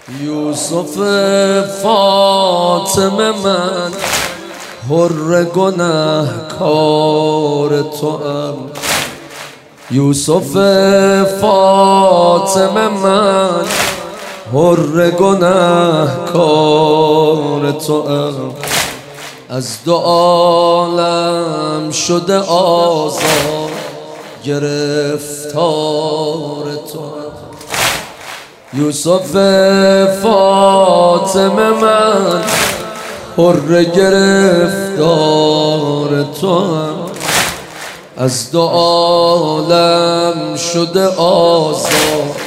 یوسف فاطمه من حر گنهکار توام. یوسف فاطمه من حر گنهکار توام. از دو عالم شده آزاد گرفتار توام. یوسف فاطمه من حر گرفتار توام. از دو عالم شده آزاد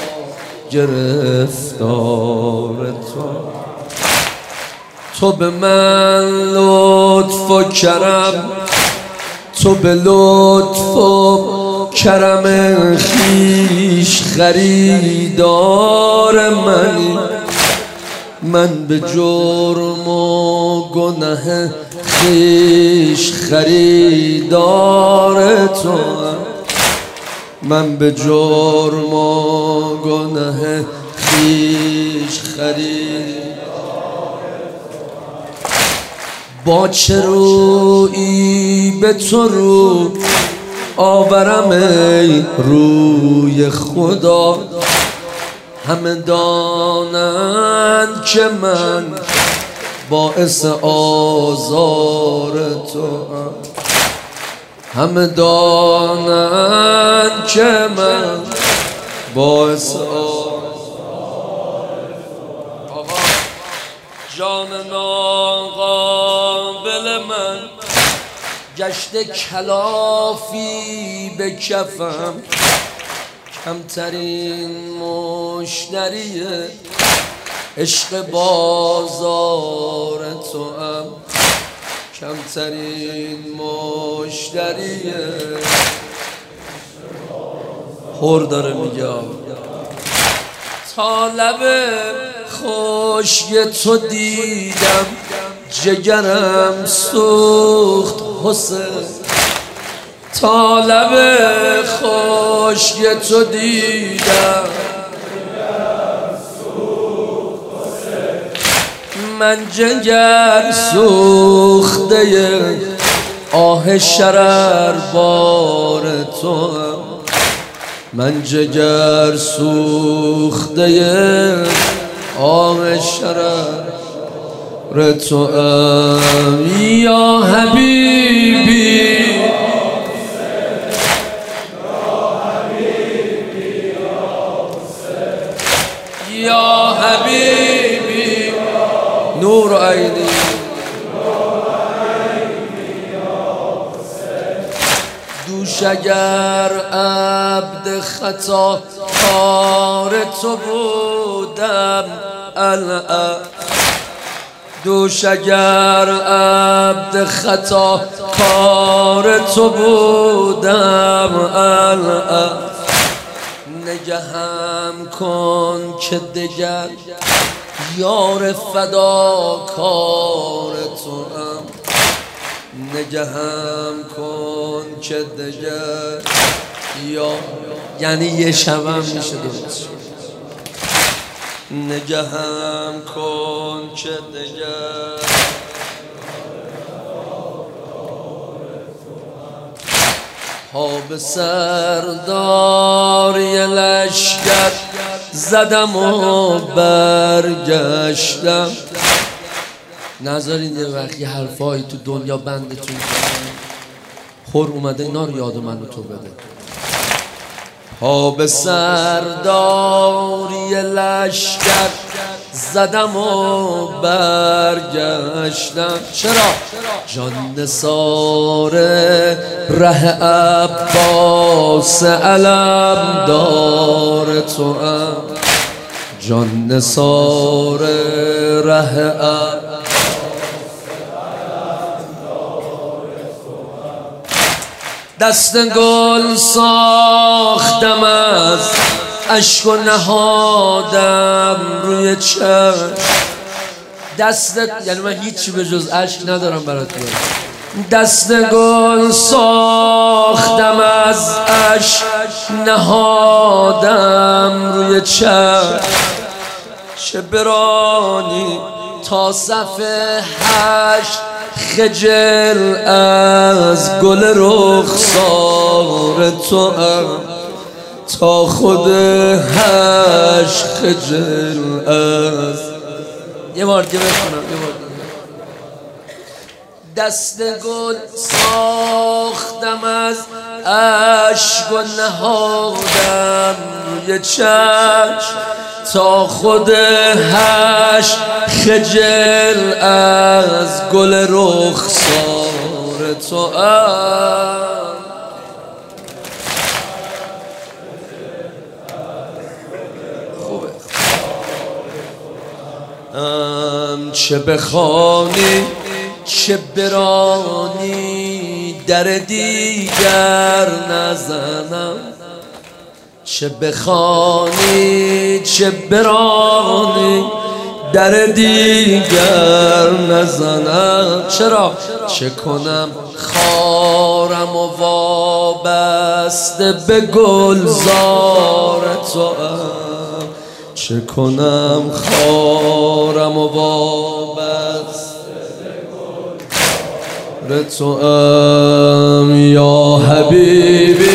گرفتار توام. تو به من لطف و کرم، تو به لطف و کرم خویش خریدار منی. من به جرم و گناه خویش خریدار توام. من به جرم و گناه خویش خریدار. با چه رویی به تو رو آورم ای روی خدا؟ همه دانند که من باعث آزار توام. همه دانند که من باعث آزار توام. جان ناقابل من گشته کلافی به کفم. کمترین مشتری عشق بازار توام. کمترین مشتری حر داره میگه. تا لب خشک تو دیدم جگرم سوخت حسین. تا لب خشک تو دیدم من جگر سوخته آه شرر بار توام. من جگر سوخته آه شرر توام. یا حبیبی یا حبیبی نور عینی. دوش اگر عبد خطا کار تو بودم الان. دوش اگر عبد خطا کار تو بودم الان. نگهم کن که دگر یار فداکار توام. نگهم کن که دگر یعنی یه شبم میشه درست. نگهم کن که دگر ها به سرداری لشکر زدم و برگشتم. نذارین یه وقتی حرفایی تو دنیا بندتون خور اومده اینا رو یاد من تو بده. ها به سرداری لشکر زدم و برگشتم. چرا؟ جان نثار ره عباس علم دار توام. جان نثار ره عباس دست گل ساختم از اشک و نهادم روی چشم. دستت یعنی من هیچی به جز اشک ندارم برات بیارم. دست گل ساختم از اشک نهادم روی چشم. چه برانی تا صفحه 8 خجل از گل رخسار تو تا خود 8 خجل از یه بار دیگه بخونم دست گل ساختم از اشک و نهادم روی چشم تا خود 8 خجل از گل رخسار تو خوبه چه بخوانی چه برانی در دیگر نزنم چه بخوانی چه برانی در دیگر نزنم چرا چه کنم خارم و وابسته به گلزار تو چه کنم خارم و وابسته تو یا حبیبی